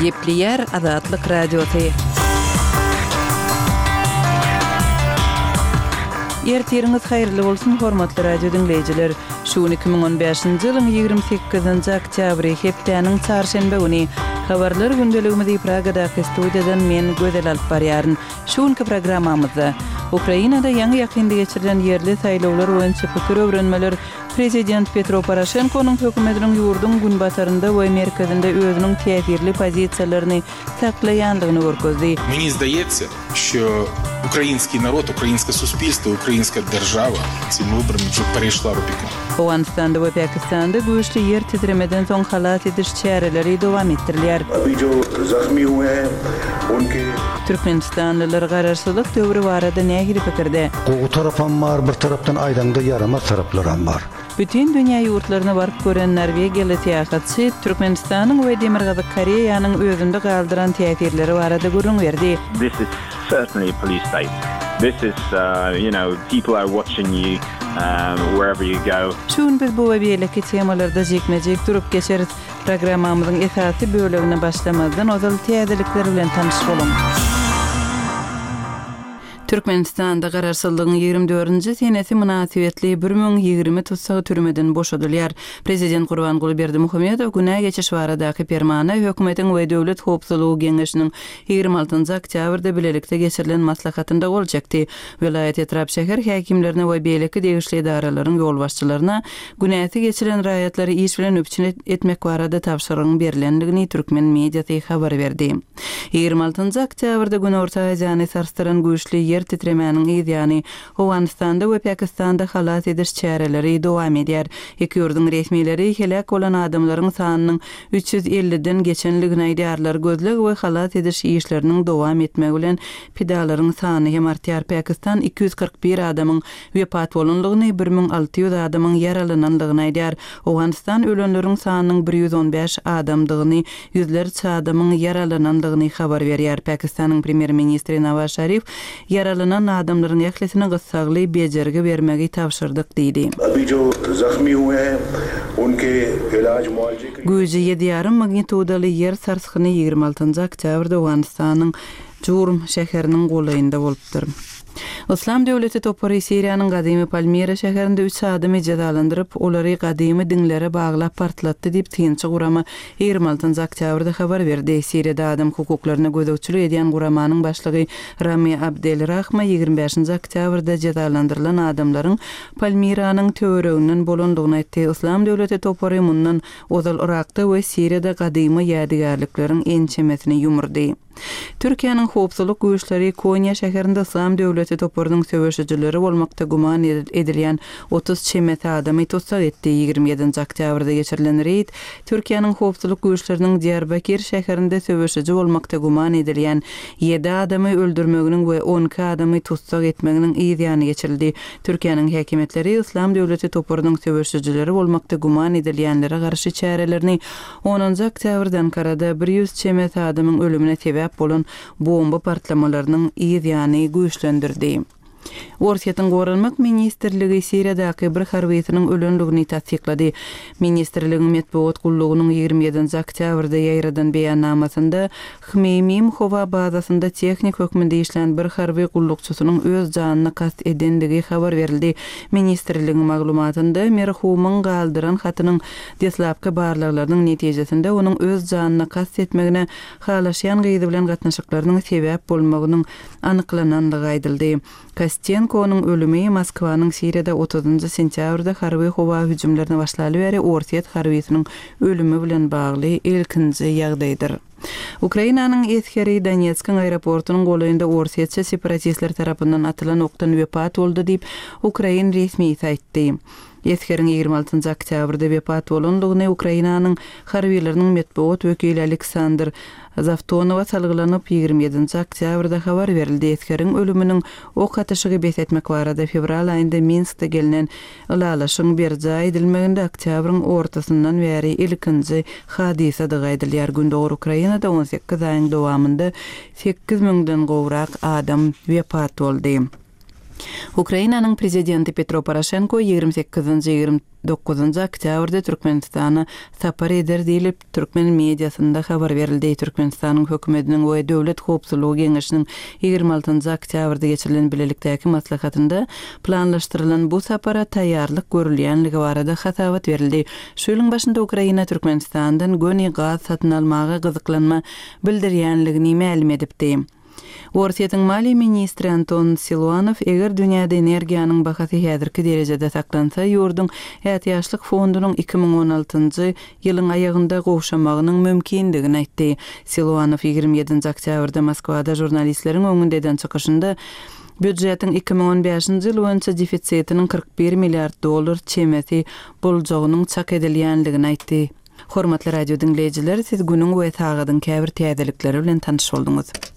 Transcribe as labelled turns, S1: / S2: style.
S1: Yepliyer Azatlyk Radiosu. Ertiriniz hayırlı bolsun hormatly radio dinleyijiler. Şu 2015-nji ýylyň 28-nji oktýabry hepdeniň çarşembe güni habarlar gündeligimizi Pragadaky studiýadan men Gözel alyp barýaryn. Şuňky programmamyzda Ukrainada ýangy ýakynda geçirilen ýerli saýlawlar boýunça pikir öwrenmeler Prezident Petro Poroshenko'nun hökümetiniň ýurdun günbatarynda we merkezinde özüniň täsirli pozisiýalaryny saklaýanlygyny görkezdi.
S2: Мені здається, що український народ, українське суспільство, українська держава цим вибором вже перейшла Рубікон.
S1: Awganistanda we Pakistanda güýçli ýer titremeden soň halat ediş çäreleri dowam etdirilýär. Türkmenistanlylar garaşsyzlyk döwri barada nähili pikirde?
S3: O tarafan var, bir tarapdan aýdanda yaramaz taraplar var.
S1: Bütün dünýä ýurtlaryna baryp gören Norwegiýaly täýatçy Türkmenistanyň we Demirgazyk Koreýanyň özünde galdyran täsirleri barada görüň berdi.
S4: This is certainly a police state. This is, people are watching you wherever you go.
S1: Şuň biz bu webeýleki temalarda jekmejek durup geçeriz. Programmamyzyň esasy bölegine başlamazdan ozal täzelikler bilen tanyşyk bolun. Türkmenistanda garaşsyzlygyň 24-nji senesi münasibetli 1020 tutsagy türmeden boşadylýar. Prezident Gurbanguly Berdimuhammedow günä geçiş baradaky permana hökümetiň we döwlet howpsuzlygy geňeşiniň 26-njy oktýabrda bilelikde geçirilen maslahatynda boljakdy. Vilayet etrap şäher häkimlerine we beýleki degişli idaralaryň ýolbaşçylaryna günäsi geçirilen raýatlary iş bilen öpçün etmek barada tapşyrygyň berilendigini türkmen mediasy habar berdi. 26-njy oktýabrda gün Orta Aziýany sarstyran güýçli yer titremäniň ýa-ni Awganistanda we Pakistanda halat ediş çäreleri dowam edýär. Iki ýurdun resmileri helak bolan adamlaryň sanynyň 350-den geçenligini aýdýarlar. Gözleg we halat ediş işleriniň dowam etmegi bilen pidalaryň sany hem artýar. Pakistan 241 adamyň wepat bolanlygyny, 1600 adamyň yaralananlygyny aýdýar. Awganistan ölenleriň sanynyň 115 adamdygyny, ýüzlerçe adamyň yaralananlygyny habar berýär. Pakistanyň premier ministri Nawaz Sharif yaralanan adamlaryň ýaklysyny gyssagly bejerge bermegi tapşyrdyk diýdi. Güýji 7,5 magnitudaly yer sarsgyny 26-njy oktýabrda Awganistanyň Jurm şäheriniň golayynda bolupdyr. Islam döwleti topary Siriýanyň gadymy Palmira şäherinde 3 adamy jazalandyryp, olary gadymy dinlere baglap partlatdy diýip tynçy gurama 26-njy oktýabrda habar berdi. Siriýada adam hukuklaryna gözegçilik edýän guramanyň başlygy Rami Abdelrahma 25-njy oktýabrda jazalandyrylan adamlaryň Palmiranyň töwereginden bolandygyny aýtdy. Islam döwleti topary mundan ozal Irakda we Siriýada gadymy ýadygarlyklaryň ençemesini ýumurdy. Türkiýanyň howpsuzlyk güýçleri Konya şäherinde Islam döwleti toparynyň söwüşçileri bolmakda guman edilýän 30 çemet adamy tutsak etdi. 27-nji oktýabrda geçirilen reýd Türkiýanyň howpsuzlyk güýçleriniň Diyarbakir şäherinde söwüşçi bolmakda guman edilýän 7 adamy öldürmeginiň we 12 adamy tutsak etmeginiň ýygyny geçirildi. Türkiýanyň häkimetleri Islam döwleti toparynyň söwüşçileri bolmakda guman edilýänlere garşy çärelerini 10-njy oktýabrdan karada 100 çemet adamyň ölümine sebäp bolan bomba partlamalarynyň ýygyny güýçlendirdi. Orsiýatyň gorunmak ministrligi Siriýadaky bir harbiýetiniň ölenligini tasdiklady. Ministrligiň medeniýet gullugynyň 27-nji oktýabrda ýaýradan beýannamasynda Hmeymi howa bazasynda tehnik hökmünde işlän bir harbiý gullukçysynyň öz janyna kast edendigi habar berildi. Ministrligiň maglumatynda merhumyň galdyran hatynyň deslapky barlaklarynyň netijesinde onuň öz janyna kast etmegine halaşýan gyzy bilen gatnaşyklarynyň sebäp bolmagynyň anyklananlygy aýdyldy. Kostenko'nun ölümü Moskwanyň Siriýada 30-njy sentýabrda harbiý howa hüjümlerine başlaly beri Orsiýat harbiýetiniň ölümü bilen bagly ilkinji ýagdaýdyr. Ukrainanyň eskeri Donetsk aeroportunyň golayynda Orsiýatça separatistler tarapyndan atylan okdan wepat boldy diýip Ukrain resmiýeti aýtdy. Eskeriň 26-njy oktýabrda wepat bolanlygyny Ukrainanyň harbiýleriniň medeniýet wekili Aleksandr Zavtonowa salgylanyp 27-nji oktýabrda habar berildi. Eskeriň ölüminiň ok atyşygy besetmek barada fevral aýynda Minskde gelinen ulalaşyň berja edilmeginde oktýabryň ortasyndan beri ilkinji hadisa aýdylýar. Gündöwür Ukrainada 18 aýyň dowamında 8000den gowrak adam wepat boldy. Ukrainanyň prezidenti Petro Poroshenko 28-29 oktýabrda Türkmenistana sapar eder diýilip Türkmen mediasynda habar berildi. Türkmenistanyň hökümetiniň we döwlet howpsuzlygy geňeşiniň 26 oktýabrda geçirilen bilelikdäki maslahatynda planlaşdyrylan bu sapara taýýarlyk görülýänligi barada hatabat berildi. Şu ýylyň başynda Ukraina Türkmenistandan göni gaz satyn almagy gyzyklanma bildirýänligini ma'lum edipdi. Orsiýetiň mali ministri Anton Siluanov eger dünýäde energiýanyň bahasy häzirki derejede saklansa, ýurdun ähtiýaçlyk fondunyň 2016-njy ýylyň aýagynda gowşamagynyň mümkindigini aýtdy. Siluanov 27 oktýabrda Moskwada jurnalistleriň öňünde eden çykyşynda büdjetiň 2015-nji ýyl boýunça defisitiniň $41 milliard çemeti boljagynyň çak edilýänligini aýtdy. Hormatly radio dinleýijiler, siz günüň we taýgadyň käbir täzelikleri bilen tanyş boldunuz.